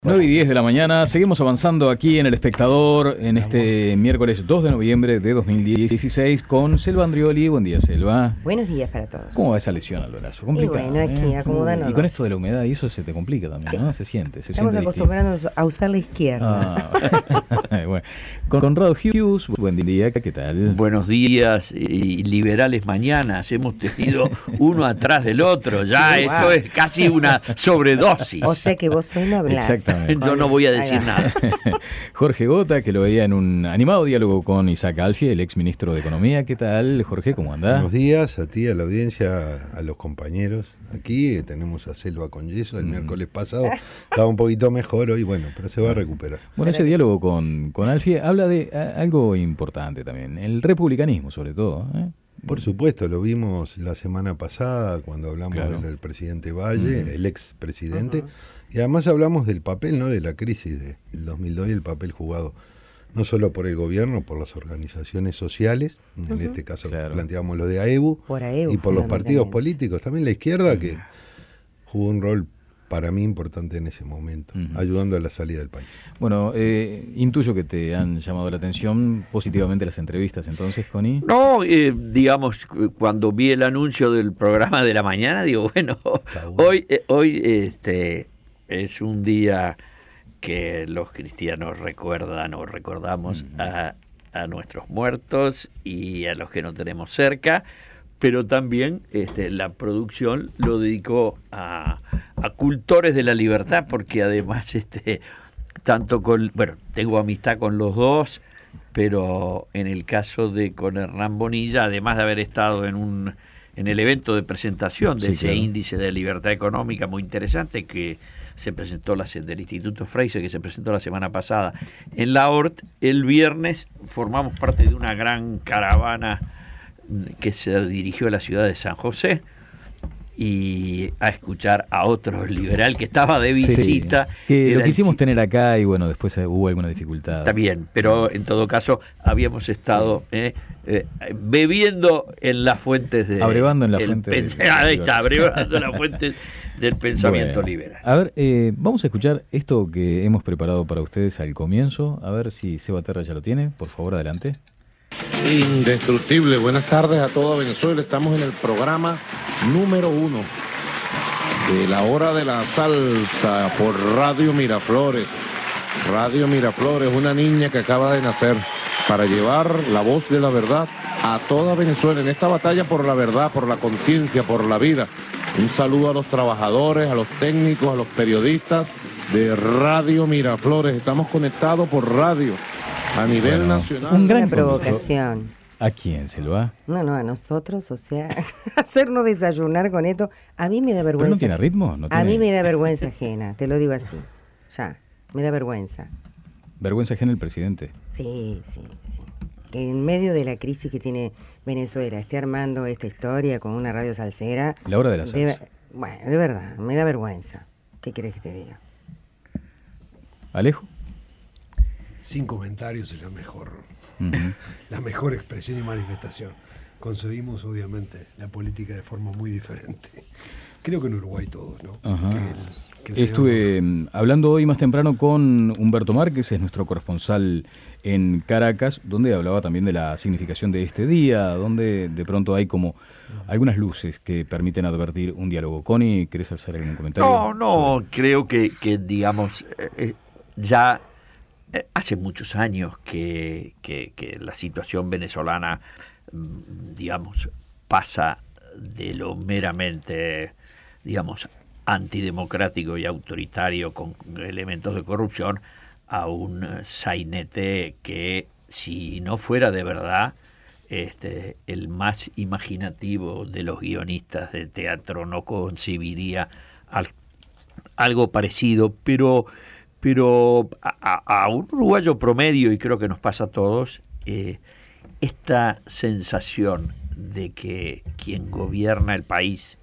9:10 de la mañana, seguimos avanzando aquí en El Espectador en este miércoles 2 de noviembre de 2016 con Selva Andrioli. Buen día, Selva. Buenos días para todos. ¿Cómo va esa lesión al brazo? Complicado. Y bueno, aquí acomodándonos. Y con esto de la humedad, y eso se te complica también, sí. ¿No? Se siente Estamos acostumbrados a usar la izquierda. Bueno. Conrado Hughes, buen día, ¿qué tal? Buenos días y liberales mañanas. Hemos tenido uno atrás del otro. Ya sí, esto es casi una sobredosis. O sea que vos hoy no hablás. Exactamente. Yo no voy a decir nada. Jorge Gota, que lo veía en un animado diálogo con Isaac Alfie, el ex ministro de Economía. ¿Qué tal, Jorge? ¿Cómo andás? Buenos días a ti, a la audiencia, a los compañeros. Aquí tenemos a Selva con yeso. El miércoles pasado estaba un poquito mejor hoy, bueno, pero se va a recuperar. Bueno, ese diálogo con Alfie habla de algo importante también, el republicanismo sobre todo, ¿eh? Por supuesto, lo vimos la semana pasada cuando hablamos del presidente Valle, el ex presidente, y además hablamos del papel, ¿no?, de la crisis del 2002 y el papel jugado no solo por el gobierno, por las organizaciones sociales, en este caso planteamos lo de AEBU, y por los partidos políticos, también la izquierda que jugó un rol para mí importante en ese momento, ayudando a la salida del país. Bueno, intuyo que te han llamado la atención positivamente las entrevistas entonces, Connie. No, digamos, cuando vi el anuncio del programa de la mañana, digo, bueno, hoy es un día que los cristianos recuerdan o recordamos a nuestros muertos y a los que no tenemos cerca, pero también la producción lo dedicó a cultores de la libertad, porque además tengo amistad con los dos, pero en el caso de con Hernán Bonilla, además de haber estado en el evento de presentación de ese índice de libertad económica muy interesante que se presentó del Instituto Fraser, que se presentó la semana pasada en la ORT, el viernes formamos parte de una gran caravana que se dirigió a la ciudad de San José y a escuchar a otro liberal que estaba de visita. Que lo quisimos tener acá y bueno, después hubo alguna dificultad. Está bien, pero en todo caso habíamos estado bebiendo en las fuentes de... Abrevando en las fuentes. Ahí está, abrevando en las fuentes del pensamiento liberal. A ver, vamos a escuchar esto que hemos preparado para ustedes al comienzo. A ver si Seba Terra ya lo tiene. Por favor, adelante. Indestructible, buenas tardes a toda Venezuela. Estamos en el programa número 1 de la hora de la salsa por Radio Miraflores. Radio Miraflores, una niña que acaba de nacer para llevar la voz de la verdad a toda Venezuela en esta batalla por la verdad, por la conciencia, por la vida. Un saludo a los trabajadores, a los técnicos, a los periodistas de Radio Miraflores. Estamos conectados por radio a nivel nacional. Un gran provocación. ¿A quién se lo va? No, a nosotros, o sea, hacernos desayunar con esto, a mí me da vergüenza. ¿Pero no tiene ritmo? A mí me da vergüenza ajena, te lo digo así, ya, me da vergüenza. ¿Vergüenza ajena el presidente? Sí. Que en medio de la crisis que tiene Venezuela esté armando esta historia con una radio salsera. La hora de la salsa. Bueno, de verdad, me da vergüenza. ¿Qué querés que te diga? ¿Alejo? Sin comentarios es la mejor expresión y manifestación. Concebimos obviamente la política de forma muy diferente. Creo que en Uruguay todos, ¿no? Estuve hablando hoy más temprano con Humberto Márquez, es nuestro corresponsal en Caracas, donde hablaba también de la significación de este día, donde de pronto hay como algunas luces que permiten advertir un diálogo. Connie, ¿querés hacer algún comentario? No, creo que digamos, ya hace muchos años que la situación venezolana, digamos, pasa de lo meramente, digamos, antidemocrático y autoritario con elementos de corrupción a un sainete que, si no fuera de verdad el más imaginativo de los guionistas de teatro, no concebiría algo parecido, pero a un uruguayo promedio, y creo que nos pasa a todos, esta sensación de que quien gobierna el país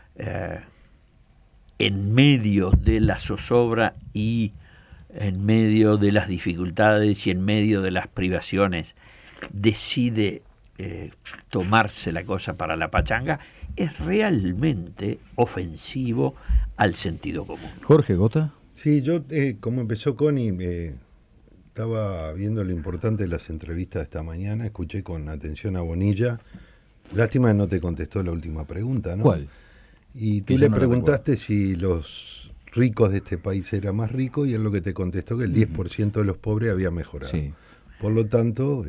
en medio de la zozobra y en medio de las dificultades y en medio de las privaciones decide tomarse la cosa para la pachanga, es realmente ofensivo al sentido común. Jorge Gota. Sí, yo, como empezó Connie, estaba viendo lo importante de las entrevistas de esta mañana, escuché con atención a Bonilla. Lástima que no te contestó la última pregunta, ¿no? ¿Cuál? Y tú le preguntaste si los ricos de este país eran más ricos y él lo que te contestó que el 10% de los pobres había mejorado. Sí. Por lo tanto,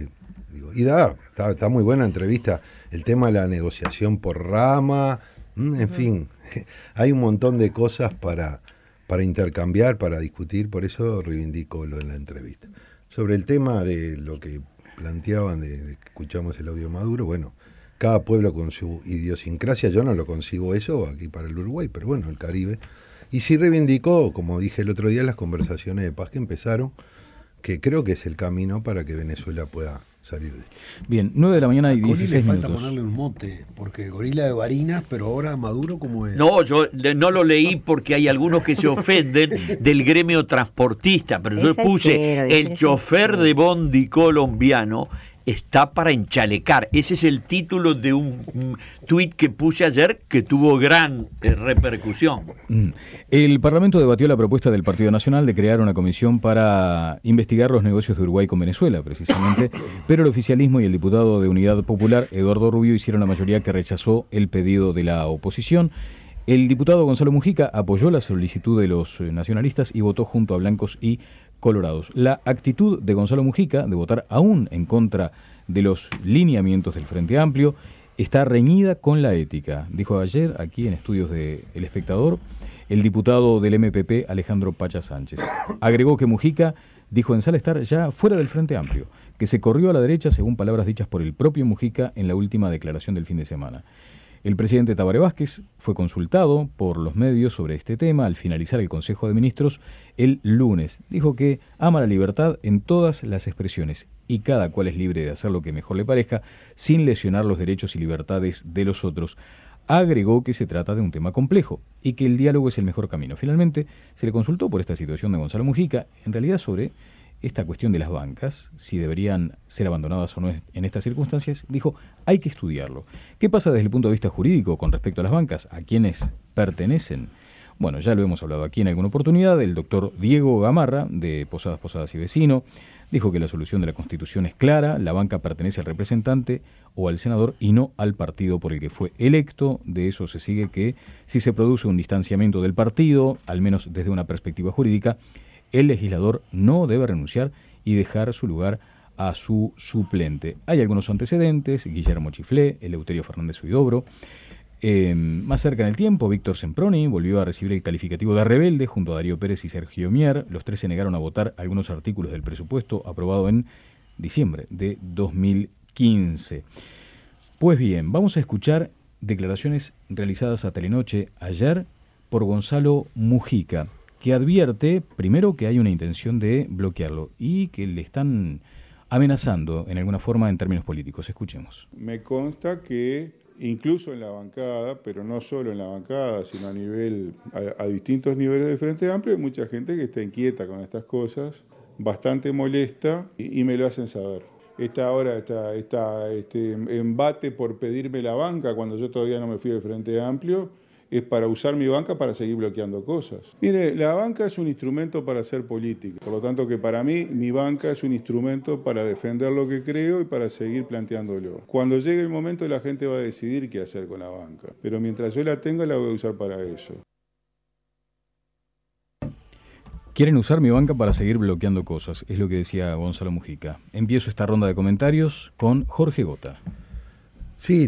está muy buena entrevista. El tema de la negociación por rama, en fin, hay un montón de cosas para intercambiar, para discutir, por eso reivindico lo de la entrevista. Sobre el tema de lo que planteaban, de que escuchamos el audio Maduro, bueno, cada pueblo con su idiosincrasia, yo no lo consigo eso aquí para el Uruguay, pero bueno, el Caribe. Y sí reivindicó, como dije el otro día, las conversaciones de paz que empezaron, que creo que es el camino para que Venezuela pueda salir de esto. Bien, 9 de la mañana y 16 minutos. Falta ponerle un mote, porque gorila de Barinas, pero ahora Maduro como es. No, yo no lo leí porque hay algunos que se ofenden del gremio transportista, pero yo puse el chofer de bondi colombiano está para enchalecar. Ese es el título de un tuit que puse ayer que tuvo gran repercusión. El Parlamento debatió la propuesta del Partido Nacional de crear una comisión para investigar los negocios de Uruguay con Venezuela, precisamente, pero el oficialismo y el diputado de Unidad Popular, Eduardo Rubio, hicieron la mayoría que rechazó el pedido de la oposición. El diputado Gonzalo Mujica apoyó la solicitud de los nacionalistas y votó junto a blancos y colorados. La actitud de Gonzalo Mujica de votar aún en contra de los lineamientos del Frente Amplio está reñida con la ética, dijo ayer aquí en estudios de El Espectador el diputado del MPP Alejandro Pacha Sánchez. Agregó que Mujica dijo en sala estar ya fuera del Frente Amplio, que se corrió a la derecha según palabras dichas por el propio Mujica en la última declaración del fin de semana. El presidente Tabaré Vázquez fue consultado por los medios sobre este tema al finalizar el Consejo de Ministros el lunes. Dijo que ama la libertad en todas las expresiones y cada cual es libre de hacer lo que mejor le parezca sin lesionar los derechos y libertades de los otros. Agregó que se trata de un tema complejo y que el diálogo es el mejor camino. Finalmente, se le consultó por esta situación de Gonzalo Mujica, en realidad sobre esta cuestión de las bancas, si deberían ser abandonadas o no en estas circunstancias. Dijo, hay que estudiarlo. ¿Qué pasa desde el punto de vista jurídico con respecto a las bancas? ¿A quiénes pertenecen? Bueno, ya lo hemos hablado aquí en alguna oportunidad. El doctor Diego Gamarra, de Posadas y Vecino, dijo que la solución de la Constitución es clara. La banca pertenece al representante o al senador y no al partido por el que fue electo. De eso se sigue que si se produce un distanciamiento del partido, al menos desde una perspectiva jurídica, el legislador no debe renunciar y dejar su lugar a su suplente. Hay algunos antecedentes: Guillermo Chiflé, Eleuterio Fernández Huidobro. Más cerca en el tiempo, Víctor Semproni volvió a recibir el calificativo de rebelde junto a Darío Pérez y Sergio Mier. Los tres se negaron a votar algunos artículos del presupuesto aprobado en diciembre de 2015. Pues bien, vamos a escuchar declaraciones realizadas a Telenoche ayer por Gonzalo Mujica, que advierte, primero, que hay una intención de bloquearlo y que le están amenazando en alguna forma en términos políticos. Escuchemos. Me consta que incluso en la bancada, pero no solo en la bancada, sino a distintos niveles del Frente Amplio, hay mucha gente que está inquieta con estas cosas, bastante molesta, y me lo hacen saber. Este embate por pedirme la banca cuando yo todavía no me fui del Frente Amplio es para usar mi banca para seguir bloqueando cosas. Mire, la banca es un instrumento para hacer política, por lo tanto que para mí mi banca es un instrumento para defender lo que creo y para seguir planteándolo. Cuando llegue el momento la gente va a decidir qué hacer con la banca, pero mientras yo la tenga la voy a usar para eso. Quieren usar mi banca para seguir bloqueando cosas, es lo que decía Gonzalo Mujica. Empiezo esta ronda de comentarios con Jorge Gota. Sí,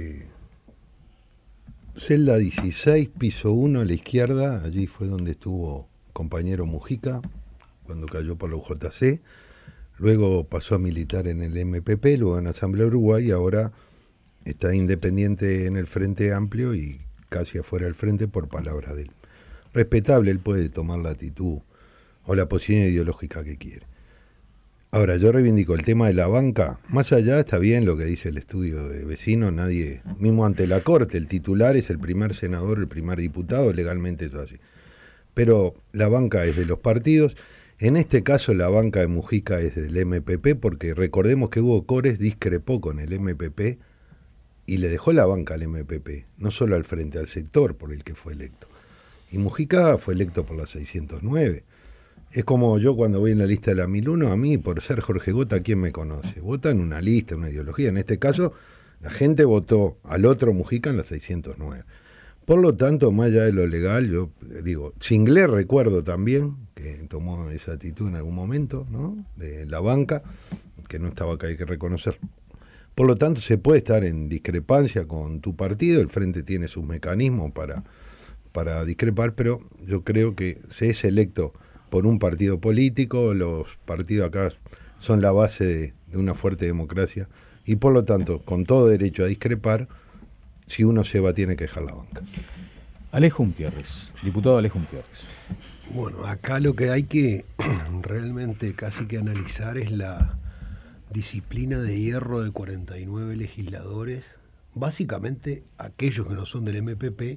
celda 16, piso 1 a la izquierda, allí fue donde estuvo compañero Mujica cuando cayó por la UJC, luego pasó a militar en el MPP, luego en Asamblea Uruguay y ahora está independiente en el Frente Amplio y casi afuera del Frente por palabra de él. Respetable, él puede tomar la actitud o la posición ideológica que quiere. Ahora, yo reivindico el tema de la banca. Más allá está bien lo que dice el estudio de Vecino, nadie, mismo ante la Corte, el titular es el primer senador, el primer diputado, legalmente es así. Pero la banca es de los partidos. En este caso la banca de Mujica es del MPP, porque recordemos que Hugo Cores discrepó con el MPP y le dejó la banca al MPP, no solo al frente, al sector por el que fue electo. Y Mujica fue electo por la 609. Es como yo cuando voy en la lista de la 1001, a mí, por ser Jorge Gota, ¿quién me conoce? Vota en una lista, una ideología. En este caso, la gente votó al otro Mujica en la 609. Por lo tanto, más allá de lo legal, yo digo, Singlé recuerdo también, que tomó esa actitud en algún momento, ¿no? De la banca, que no estaba acá, hay que reconocer. Por lo tanto, se puede estar en discrepancia con tu partido, el Frente tiene sus mecanismos para discrepar, pero yo creo que se es electo por un partido político, los partidos acá son la base de una fuerte democracia, y por lo tanto, con todo derecho a discrepar, si uno se va, tiene que dejar la banca. Alejo Umpierres, diputado Alejo Umpierres. Bueno, acá lo que hay que realmente casi que analizar es la disciplina de hierro de 49 legisladores, básicamente aquellos que no son del MPP,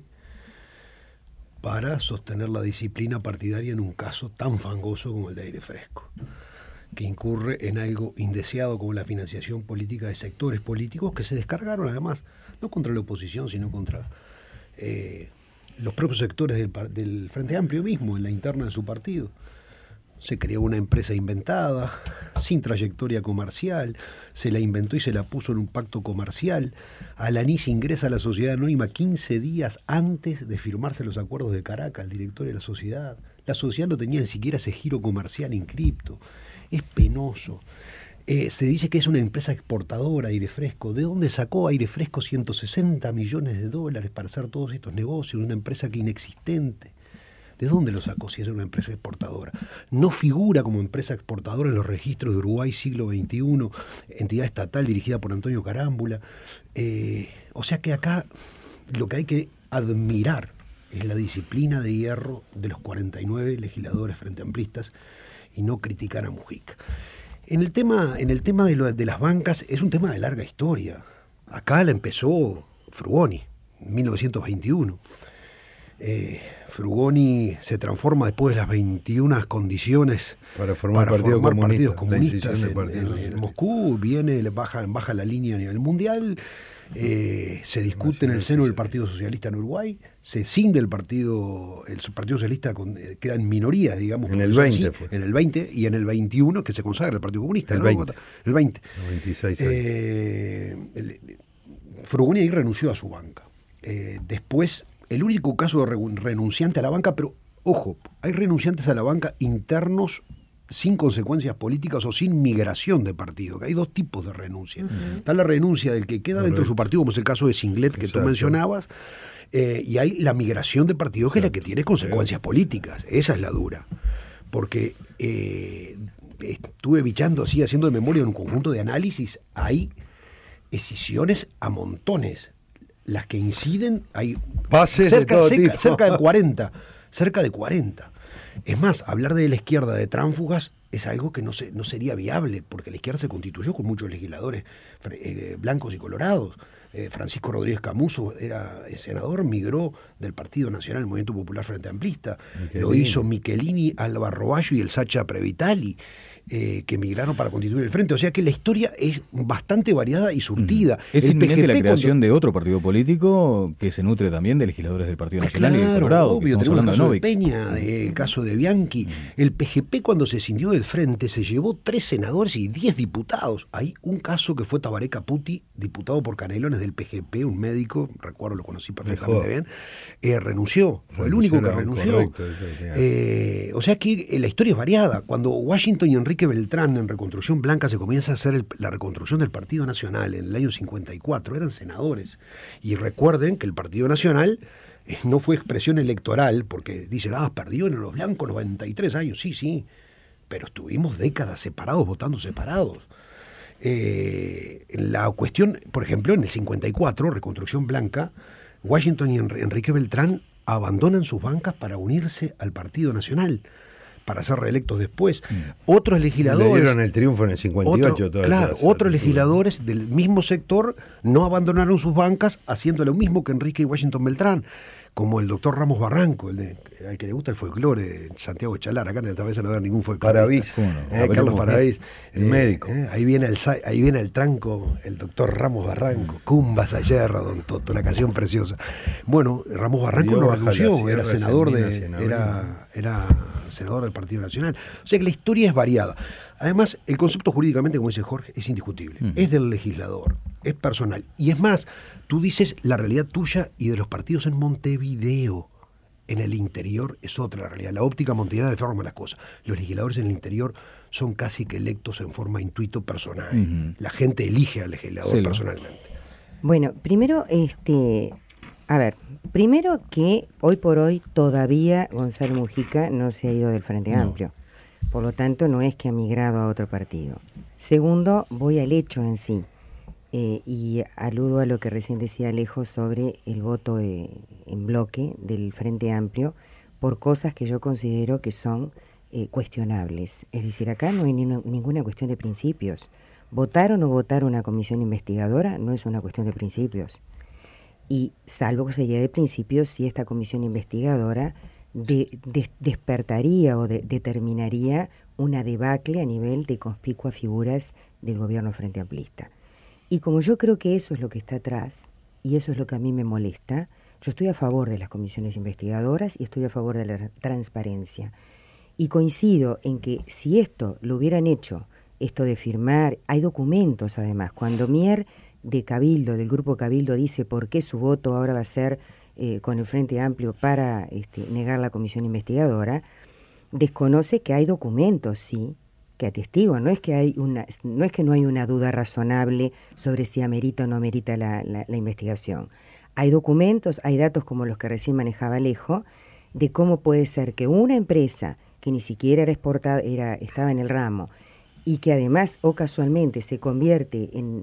para sostener la disciplina partidaria en un caso tan fangoso como el de Aire Fresco, que incurre en algo indeseado como la financiación política de sectores políticos que se descargaron además, no contra la oposición, sino contra los propios sectores del Frente Amplio mismo, en la interna de su partido. Se creó una empresa inventada, sin trayectoria comercial, se la inventó y se la puso en un pacto comercial. Alanis ingresa a la sociedad anónima 15 días antes de firmarse los acuerdos de Caracas, el directorio de la sociedad. La sociedad no tenía ni siquiera ese giro comercial en cripto. Es penoso. Se dice que es una empresa exportadora, Aire Fresco. ¿De dónde sacó Aire Fresco 160 millones de dólares para hacer todos estos negocios? Una empresa que inexistente. ¿De dónde lo sacó si es una empresa exportadora? No figura como empresa exportadora en los registros de Uruguay siglo XXI, entidad estatal dirigida por Antonio Carámbula. O sea que acá lo que hay que admirar es la disciplina de hierro de los 49 legisladores frente amplistas y no criticar a Mujica. En el tema de las bancas es un tema de larga historia. Acá la empezó Frugoni, en 1921. Frugoni se transforma después de las 21 condiciones para formar partidos comunistas en Moscú, baja la línea a nivel mundial, se discute en el seno del Partido Socialista en Uruguay, se cinde el Partido Socialista, queda en minoría, digamos. En el 20 fue. En el 20 y en el 21 que se consagra el Partido Comunista. El 20. El 20. 96 Frugoni ahí renunció a su banca. Después, el único caso de renunciante a la banca, pero ojo, hay renunciantes a la banca internos sin consecuencias políticas o sin migración de partido, que hay dos tipos de renuncia. Está la renuncia del que queda dentro de su partido, como es el caso de Singlet que tú mencionabas, y hay la migración de partido, que es la que tiene consecuencias políticas. Esa es la dura. Porque estuve bichando así, haciendo de memoria en un conjunto de análisis, hay escisiones a montones. Las que inciden, hay cerca de 40. Cerca de 40. Es más, hablar de la izquierda de tránsfugas es algo que no sería viable, porque la izquierda se constituyó con muchos legisladores blancos y colorados. Francisco Rodríguez Camuso era senador, migró del Partido Nacional, el Movimiento Popular Frente Amplista. Lo hizo Michelini, Alba Roballo y el Sacha Previtali, que migraron para constituir el Frente. O sea que la historia es bastante variada y surtida. Es inminente la creación de otro partido político que se nutre también de legisladores del Partido Nacional y del Colorado. Obvio, tenemos el caso de Peña, el caso de Bianchi. El PGP, cuando se escindió del Frente, se llevó 3 senadores y 10 diputados. Hay un caso que fue Tabaré Caputi, diputado por Canelones del PGP, un médico, recuerdo, lo conocí perfectamente bien, renunció. Fue el único que renunció. O sea que la historia es variada. Cuando Washington y Enrique Beltrán en Reconstrucción Blanca se comienza a hacer la reconstrucción del Partido Nacional en el año 54, eran senadores. Y recuerden que el Partido Nacional no fue expresión electoral, porque dicen, perdió en los blancos 93 años. Sí, pero estuvimos décadas separados, votando separados. La cuestión, por ejemplo, en el 54, Reconstrucción Blanca, Washington y Enrique Beltrán abandonan sus bancas para unirse al Partido Nacional, para ser reelectos después. Otros legisladores... Le dieron el triunfo en el 58. Otros legisladores del mismo sector no abandonaron sus bancas, haciendo lo mismo que Enrique y Washington Beltrán. como el doctor Ramos Barranco, al que le gusta el folclore de Santiago Chalar. Acá en esta vez no va a haber ningún folclore. Carlos Paravís, el médico. Ahí viene el tranco, el doctor Ramos Barranco, Cumbas a Yerra, Don Toto, una canción preciosa. Bueno, Ramos Barranco lo anunció, era senador era senador del Partido Nacional. O sea que la historia es variada. Además, el concepto jurídicamente, como dice Jorge, es indiscutible. Es del legislador, es personal. Y es más, tú dices la realidad tuya y de los partidos en Montevideo. En el interior es otra la realidad. La óptica montevideana deforma las cosas. Los legisladores en el interior son casi que electos en forma intuito personal. La gente elige al legislador personalmente. Bueno, primero, primero que hoy por hoy todavía Gonzalo Mujica no se ha ido del Frente Amplio. Por lo tanto, no es que ha migrado a otro partido. Segundo, voy al hecho en sí. Y aludo a lo que recién decía Alejo sobre el voto en bloque del Frente Amplio por cosas que yo considero que son cuestionables. Es decir, acá no hay ninguna cuestión de principios. Votar o no votar una comisión investigadora no es una cuestión de principios. Y salvo que se llegue de principios, si esta comisión investigadora despertaría o determinaría una debacle a nivel de conspicuas figuras del gobierno frente amplista. Y como yo creo que eso es lo que está atrás, y eso es lo que a mí me molesta, yo estoy a favor de las comisiones investigadoras y estoy a favor de la transparencia. Y coincido en que si esto lo hubieran hecho, esto de firmar, hay documentos además, cuando Mier de Cabildo, del Grupo Cabildo, dice por qué su voto ahora va a ser con el Frente Amplio para negar la comisión investigadora, desconoce que hay documentos, sí, que atestiguan. No es que no hay una duda razonable sobre si amerita o no amerita la investigación. Hay documentos, hay datos como los que recién manejaba Alejo, de cómo puede ser que una empresa que ni siquiera era exportada, estaba en el ramo, y que además o casualmente se convierte en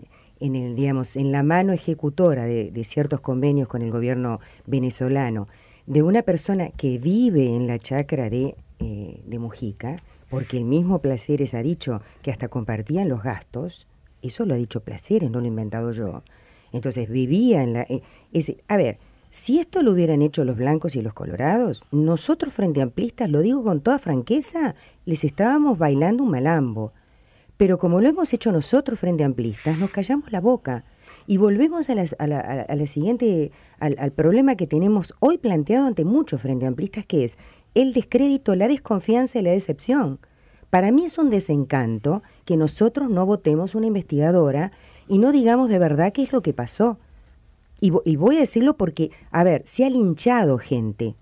la mano ejecutora de ciertos convenios con el gobierno venezolano, de una persona que vive en la chacra de Mujica, porque el mismo Placeres ha dicho que hasta compartían los gastos. Eso lo ha dicho Placeres, no lo he inventado yo. Entonces vivía en la... si esto lo hubieran hecho los blancos y los colorados, nosotros frente amplistas, lo digo con toda franqueza, les estábamos bailando un malambo. Pero como lo hemos hecho nosotros frente amplistas, nos callamos la boca y volvemos a la siguiente, al problema que tenemos hoy planteado ante muchos frente amplistas, que es el descrédito, la desconfianza y la decepción. Para mí es un desencanto que nosotros no votemos una investigadora y no digamos de verdad qué es lo que pasó. Y voy a decirlo porque, se ha linchado gente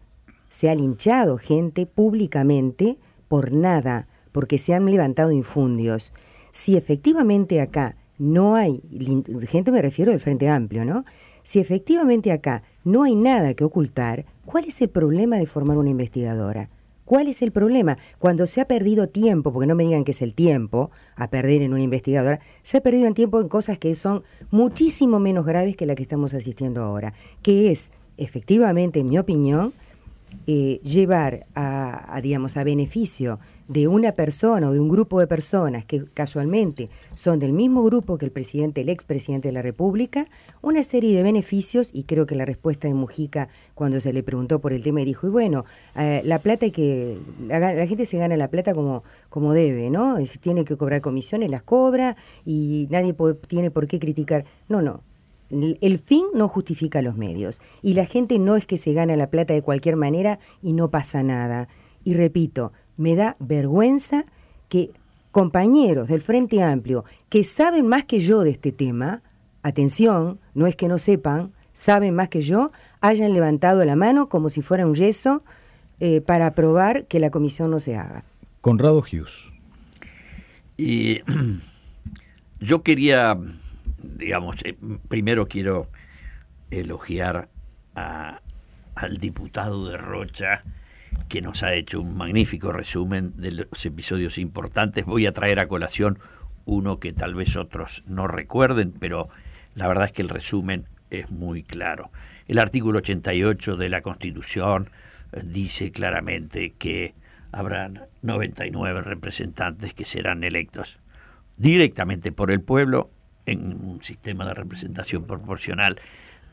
públicamente por nada, porque se han levantado infundios. Si efectivamente acá no hay, gente me refiero del Frente Amplio, ¿no? Si efectivamente acá no hay nada que ocultar, ¿cuál es el problema de formar una investigadora? ¿Cuál es el problema? Cuando se ha perdido tiempo, porque no me digan que es el tiempo a perder en una investigadora, se ha perdido en tiempo en cosas que son muchísimo menos graves que la que estamos asistiendo ahora, que es, efectivamente, en mi opinión, llevar a beneficio de una persona o de un grupo de personas que casualmente son del mismo grupo que el expresidente de la República, una serie de beneficios. Y creo que la respuesta de Mujica cuando se le preguntó por el tema, y dijo, la plata la gente se gana la plata como debe, ¿no? Si tiene que cobrar comisiones, las cobra y nadie tiene por qué criticar. No. El fin no justifica los medios. Y la gente no es que se gana la plata de cualquier manera y no pasa nada. Y repito, me da vergüenza que compañeros del Frente Amplio que saben más que yo de este tema, atención, no es que no sepan, saben más que yo, hayan levantado la mano como si fuera un yeso para aprobar que la comisión no se haga. Conrado Hughes. Y yo quería... primero quiero elogiar al diputado de Rocha, que nos ha hecho un magnífico resumen de los episodios importantes. Voy a traer a colación uno que tal vez otros no recuerden, pero la verdad es que el resumen es muy claro. El artículo 88 de la Constitución dice claramente que habrán 99 representantes que serán electos directamente por el pueblo en un sistema de representación proporcional.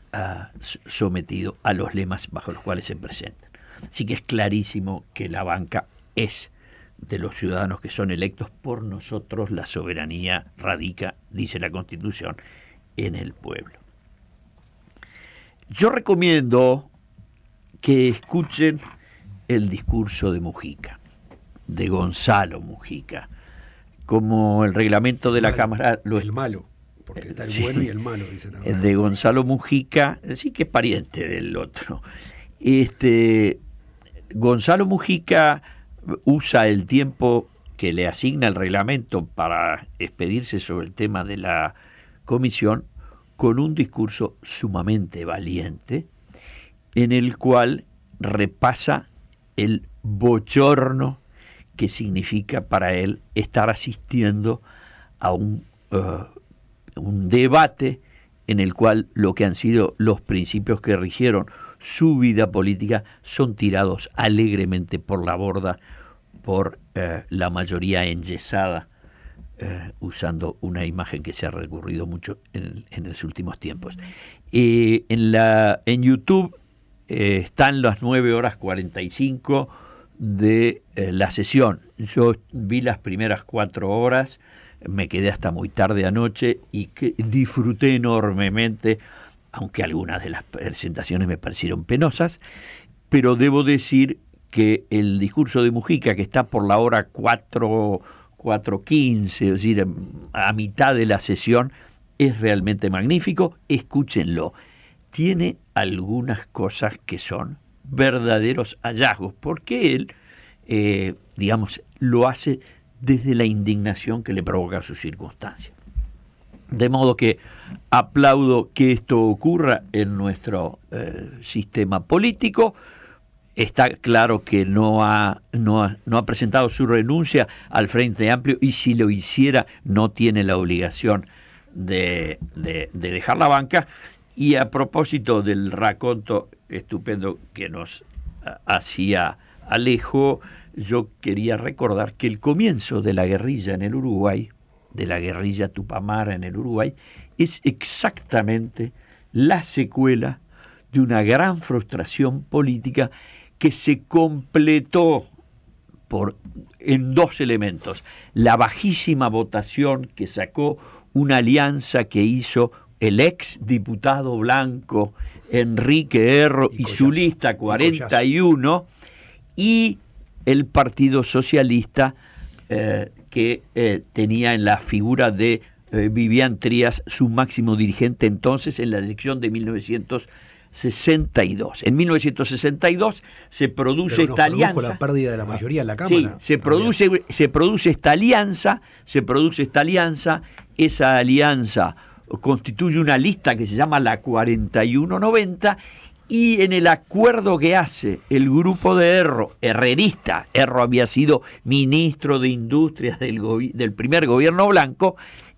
sometido a los lemas bajo los cuales se presentan. Así que es clarísimo que la banca es de los ciudadanos que son electos por nosotros. La soberanía radica, dice la Constitución, en el pueblo. Yo recomiendo que escuchen el discurso de Mujica, de Gonzalo Mujica, como el reglamento de la Cámara... El malo, porque está el bueno y el malo, dicen ahora. De Gonzalo Mujica, sí que es pariente del otro. Gonzalo Mujica usa el tiempo que le asigna el reglamento para expedirse sobre el tema de la comisión con un discurso sumamente valiente, en el cual repasa el bochorno que significa para él estar asistiendo a un debate en el cual lo que han sido los principios que rigieron su vida política son tirados alegremente por la borda por la mayoría enyesada, usando una imagen que se ha recurrido mucho en los últimos tiempos. En YouTube están las 9:45 de la sesión. Yo vi las primeras 4 horas, me quedé hasta muy tarde anoche y disfruté enormemente, aunque algunas de las presentaciones me parecieron penosas, pero debo decir que el discurso de Mujica, que está por la hora 4:15, es decir, a mitad de la sesión, es realmente magnífico. Escúchenlo. Tiene algunas cosas que son verdaderos hallazgos, porque él, lo hace desde la indignación que le provoca su circunstancia. De modo que aplaudo que esto ocurra en nuestro sistema político. Está claro que no ha presentado su renuncia al Frente Amplio, y si lo hiciera no tiene la obligación de dejar la banca. Y a propósito del raconto estupendo que nos hacía Alejo, yo quería recordar que el comienzo de la guerrilla en el Uruguay, de la guerrilla tupamara en el Uruguay, es exactamente la secuela de una gran frustración política que se completó en 2 elementos: la bajísima votación que sacó una alianza que hizo el ex diputado blanco Enrique Erro y su lista 41, y el Partido Socialista que tenía en la figura de Vivian Trías su máximo dirigente entonces en la elección de 1962. En 1962 se produce esta alianza. La pérdida de la mayoría en la Cámara. Sí, se produce esta alianza. Esa alianza constituye una lista que se llama la 4190, y en el acuerdo que hace el grupo de Erro, herrerista, Erro había sido ministro de Industria del primer gobierno blanco,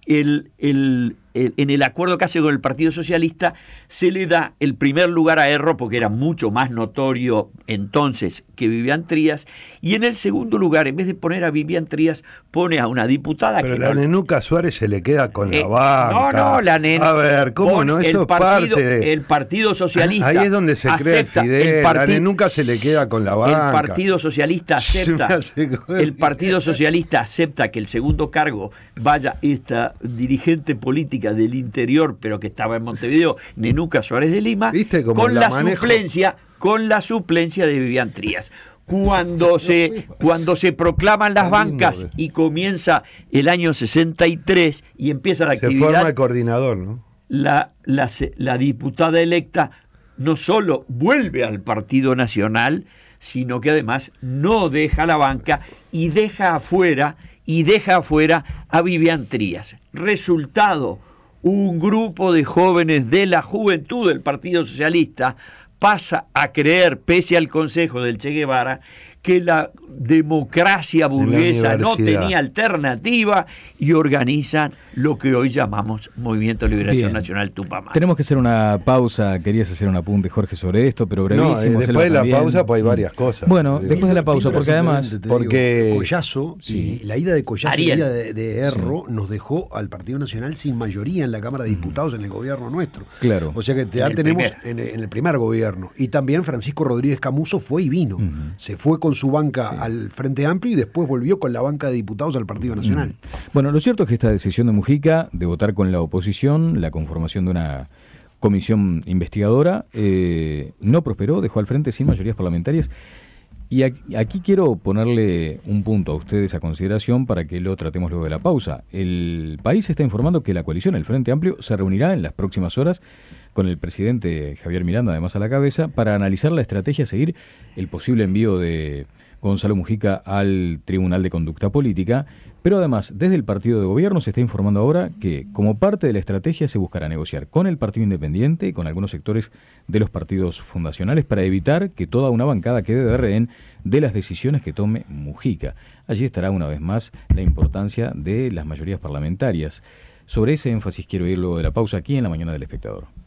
en el acuerdo que hace con el Partido Socialista se le da el primer lugar a Erro, porque era mucho más notorio entonces que Vivian Trías, y en el segundo lugar, en vez de poner a Vivian Trías, pone a una diputada. Pero la Nenuca Suárez se le queda con la banca. La Nenuca. A ver, ¿cómo no? Eso es parte. El Partido Socialista. Ahí es donde se cree el Fidel. La Nenuca se le queda con la banca. El Partido Socialista acepta. El Partido Socialista acepta que el segundo cargo vaya esta dirigente política del interior, pero que estaba en Montevideo, Nenuca Suárez de Lima, con la suplencia de Vivian Trías. Cuando se proclaman las bancas y comienza el año 63 y empieza la actividad, se forma el coordinador, ¿no? La diputada electa no solo vuelve al Partido Nacional, sino que además no deja la banca y deja afuera a Vivian Trías. Resultado: un grupo de jóvenes de la juventud del Partido Socialista pasa a creer, pese al consejo del Che Guevara, que la democracia burguesa no tenía alternativa y organizan lo que hoy llamamos Movimiento de Liberación Nacional Tupamaro. Tenemos que hacer una pausa. Querías hacer un apunte, Jorge, sobre esto, pero brevísimo. Después de la pausa pues hay varias cosas. Bueno, después de la pausa, porque además... Porque Collazo, la ida de Collazo y la ida de Erro nos dejó al Partido Nacional sin mayoría en la Cámara de Diputados en el gobierno nuestro. Claro. O sea que ya tenemos en el primer gobierno. Y también Francisco Rodríguez Camuso fue y vino. Se fue con su banca al Frente Amplio y después volvió con la banca de diputados al Partido Nacional. Bueno, lo cierto es que esta decisión de Mujica de votar con la oposición, la conformación de una comisión investigadora, no prosperó, dejó al frente sin mayorías parlamentarias. Y aquí quiero ponerle un punto a ustedes a consideración para que lo tratemos luego de la pausa. El país está informando que la coalición, el Frente Amplio, se reunirá en las próximas horas con el presidente Javier Miranda, además a la cabeza, para analizar la estrategia a seguir, el posible envío de Gonzalo Mujica al Tribunal de Conducta Política, pero además desde el partido de gobierno se está informando ahora que como parte de la estrategia se buscará negociar con el Partido Independiente y con algunos sectores de los partidos fundacionales para evitar que toda una bancada quede de rehén de las decisiones que tome Mujica. Allí estará una vez más la importancia de las mayorías parlamentarias. Sobre ese énfasis quiero ir luego de la pausa aquí en La Mañana del Espectador.